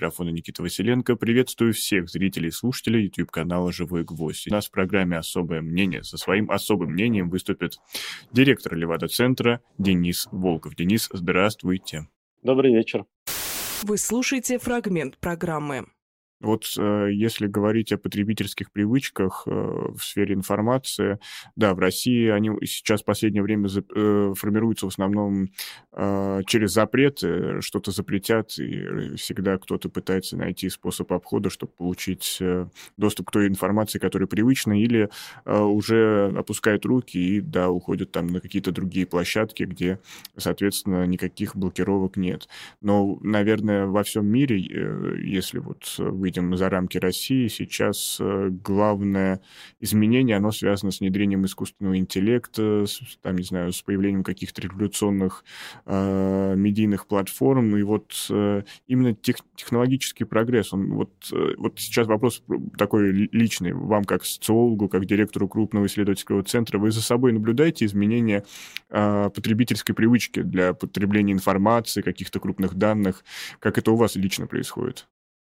микрофона Никита Василенко. Приветствую всех зрителей и слушателей YouTube-канала «Живой гвоздь». У нас в программе «Особое мнение». Со своим особым мнением выступит директор Левада-центра Денис Волков. Денис, здравствуйте. Добрый вечер. Вы слушаете фрагмент программы. Вот если говорить о потребительских привычках в сфере информации, да, в России они сейчас в последнее время формируются в основном через запреты, что-то запретят, и всегда кто-то пытается найти способ обхода, чтобы получить доступ к той информации, которая привычна, или уже опускают руки и, да, уходят там на какие-то другие площадки, где, соответственно, никаких блокировок нет. Но, наверное, во всем мире, если вот выйдем за рамки России, сейчас главное изменение, оно связано с внедрением искусственного интеллекта, там, не знаю, с появлением каких-то революционных медийных платформ, и вот именно технологический прогресс, он вот сейчас вопрос такой личный, вам как социологу, как директору крупного исследовательского центра, вы за собой наблюдаете изменения потребительской привычки для потребления информации, каких-то крупных данных, как это у вас лично происходит?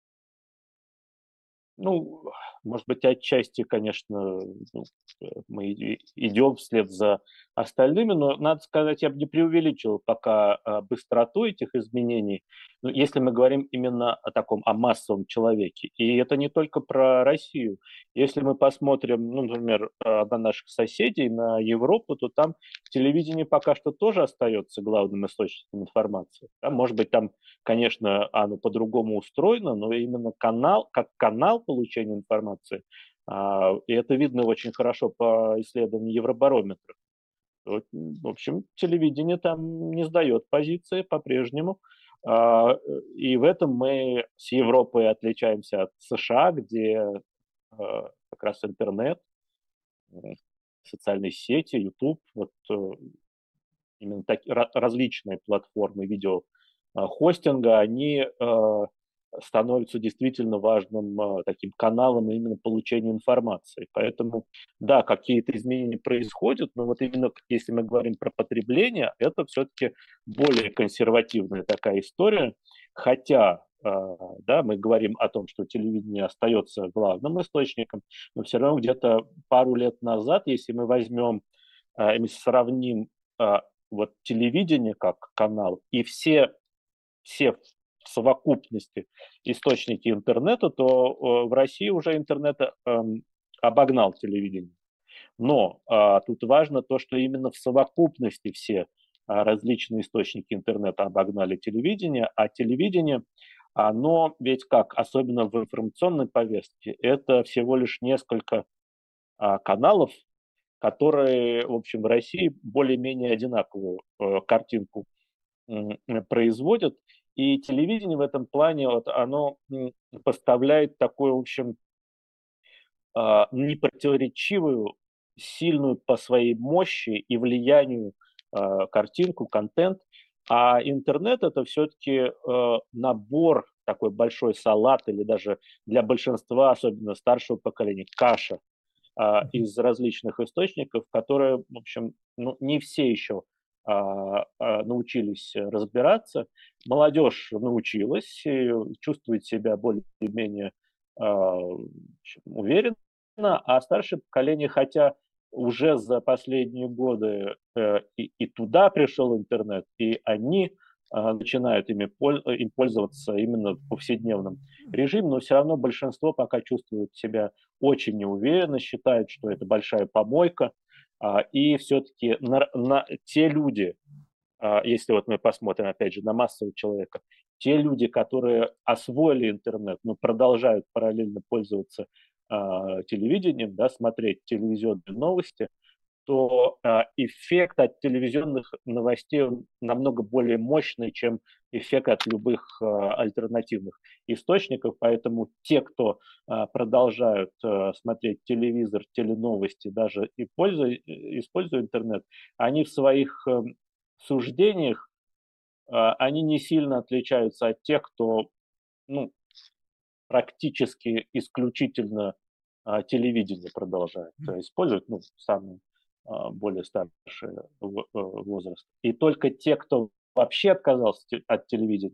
Ну, может быть, отчасти, конечно, мы идем вслед за остальными, но, надо сказать, я бы не преувеличил пока быстроту этих изменений. Ну, если мы говорим именно о массовом человеке. И это не только про Россию. Если мы посмотрим, ну, например, на наших соседей, на Европу, то там телевидение пока что тоже остается главным источником информации. Да, может быть, там, конечно, оно по-другому устроено, но именно канал, как канал получения информации, и это видно очень хорошо по исследованию Евробарометра. Вот, в общем, телевидение там не сдает позиции по-прежнему. И в этом мы с Европой отличаемся от США, где как раз интернет, социальные сети, YouTube, вот именно различные платформы видеохостинга, они становятся действительно важным таким каналом именно получения информации. Поэтому, да, какие-то изменения происходят, но вот именно если мы говорим про потребление, это все-таки более консервативная такая история. Хотя, да, мы говорим о том, что телевидение остается главным источником, но все равно где-то пару лет назад, если мы возьмем и сравним вот телевидение как канал и все в совокупности источники интернета, то в России уже интернет обогнал телевидение. Но тут важно то, что именно в совокупности все различные источники интернета обогнали телевидение, а телевидение, оно ведь как, особенно в информационной повестке, это всего лишь несколько каналов, которые, в общем, в России более-менее одинаковую картинку производят. И телевидение в этом плане, вот, оно поставляет такую, в общем, непротиворечивую, сильную по своей мощи и влиянию картинку, контент. А интернет это все-таки набор, такой большой салат, или даже для большинства, особенно старшего поколения, каша из различных источников, которые, в общем, ну, не все еще научились разбираться. Молодежь научилась, и чувствует себя более-менее уверенно, а старшее поколение, хотя уже за последние годы и туда пришел интернет, и они начинают им пользоваться именно в повседневном режиме, но все равно большинство пока чувствует себя очень неуверенно, считает, что это большая помойка, и все-таки те люди, если вот мы посмотрим, опять же, на массового человека, те люди, которые освоили интернет, но продолжают параллельно пользоваться телевидением, да, смотреть телевизионные новости, то эффект от телевизионных новостей намного более мощный, чем эффект от любых альтернативных источников. Поэтому те, кто продолжают смотреть телевизор, теленовости, даже и используя интернет, они в своих суждениях, они не сильно отличаются от тех, кто, ну, практически исключительно телевидение продолжает использовать, ну, самые более старший возраст. И только те, кто вообще отказался от телевидения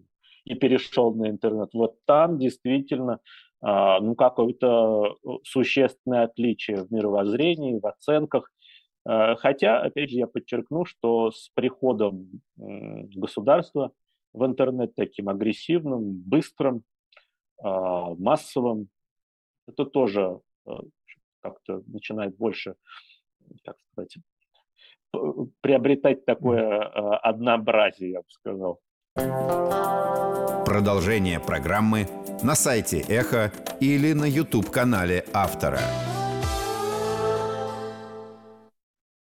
и перешел на интернет, вот там действительно какое-то существенное отличие в мировоззрении, в оценках. Хотя, опять же, я подчеркну, что с приходом государства в интернет таким агрессивным, быстрым, массовым, это тоже как-то начинает больше, как сказать, приобретать такое однообразие, я бы сказал. Продолжение программы на сайте Эхо или на YouTube-канале автора.